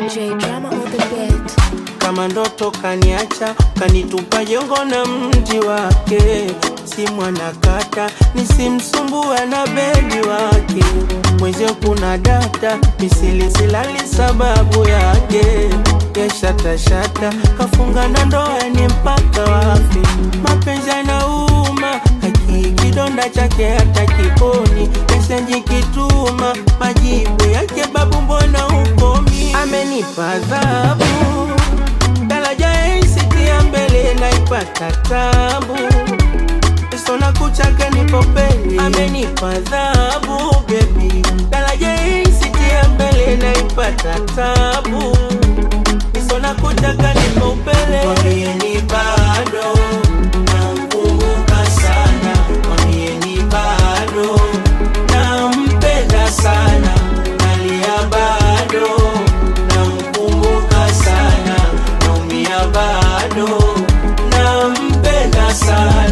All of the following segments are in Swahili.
DJ Drama on the beat. Kama ndoto kaniacha, kanitupa jongo na mji wake. Si mwanakata, nisimsumbua na bedi wake. Mwezio kuna data, misili silali sababu yake. Shata, kafunga na ndoa ni mpaka wafi. Mapenzi yanauma, kidonda chake hata kiponi. Mesenji kituma, majibu yake babu mbona ukomi. Amenipa adhabu, daraja sitia mbele naipata tabu. Sona kuchaka nipo peni. Amenipa adhabu baby, daraja sitia mbele naipata tabu. Sona kuchaka nipo pele. Mwambieni bado namkumbuka sana. Mwambieni bado nampenda sana. Nalia bado namkumbuka sana. Naumia bado nampenda sana.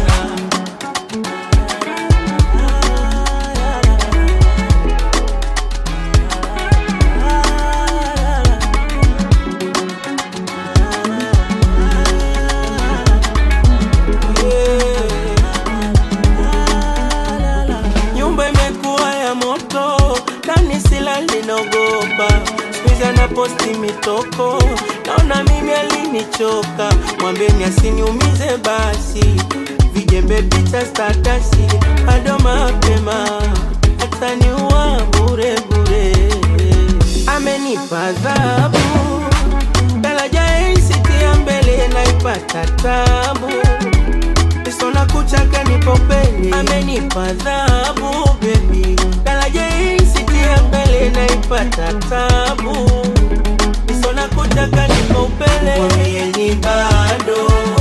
Linogopa, squeeze na posti mitoko. Naona mimi alinichoka, mwambeni asiniumize basi. Vijembe picha statasi, bado mapema ataniua bure bure. Amenipa adhabu, daraja sitia mbele naipata tabu. Sona kuchaka nipo peni. Amenipa adhabu baby, daraja mbele naipata tabu. Sona kuchaka nipo pele. Mwambieni bado